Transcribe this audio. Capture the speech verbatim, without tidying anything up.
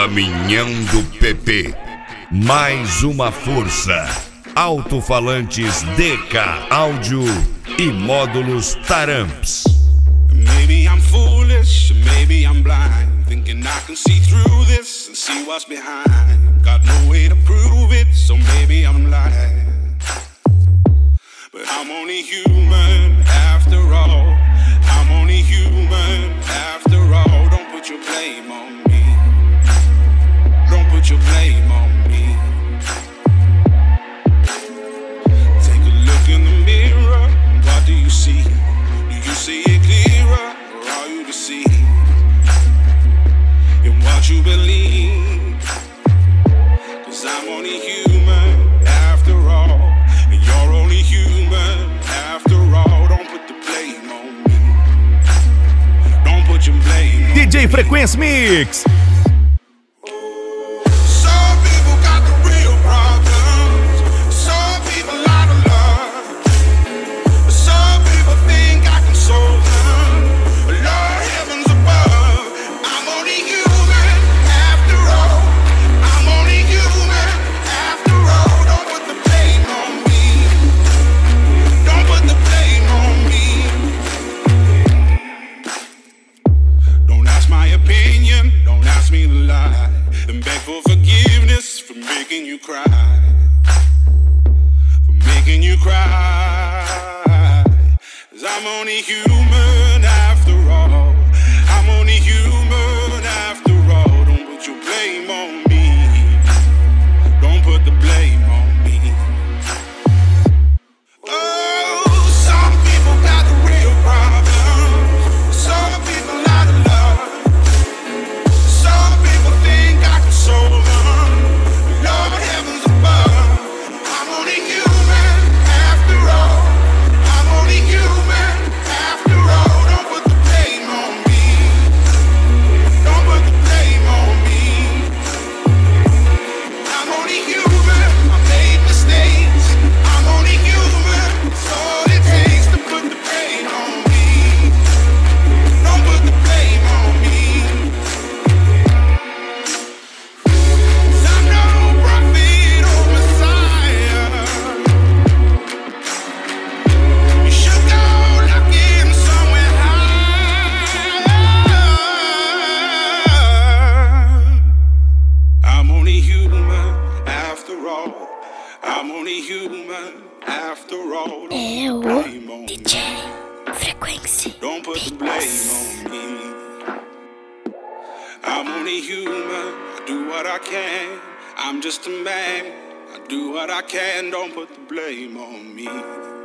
Caminhando P P. Mais uma força. Alto-falantes D K Áudio e módulos Taramps. Maybe I'm foolish, maybe I'm blind, thinking I can see through this and see what's behind. Got no way to prove it, so maybe I'm lying. But I'm only human after all. I'm only human after all. Don't put your blame on me. Don't put your blame on me. Take a look in the mirror. What do you see? Do you see it clearer, or are you deceived in what you believe? 'Cause I'm only human after all, and you're only human after all. Don't put the blame on me. Don't put your blame on D J Frequency Mix. Some people got the real problems. Some people out of love. Some people think I can solve them. Lord heavens above, I'm only human after all. I'm only human after all. Don't put the blame on me. Don't put the blame on me. Don't ask my opinion, don't ask me to lie, and beg for forgiveness for making you cry, for making you cry. 'Cause I'm only human after all. I'm only human after all. Don't put your blame on me. Don't put the blame on me. Oh, some people got the real problems. Some people out of love. Some people think I can solve them. Lord heavens above, I'm only human after all. I'm only human after all. Don't put the blame on me. Don't put the blame on me. I'm only human. I made mistakes. I'm only human. It's all it takes to put the blame on me. Don't put the blame on me. 'Cause I'm no prophet or Messiah. You should go looking somewhere higher. I'm only human after all. I'm only human after all. É Don't o put the blame on D me. J Frequency Don't put the blame on me. I'm only human. I do what I can. I'm just a man. I do what I can. Don't put the blame on me.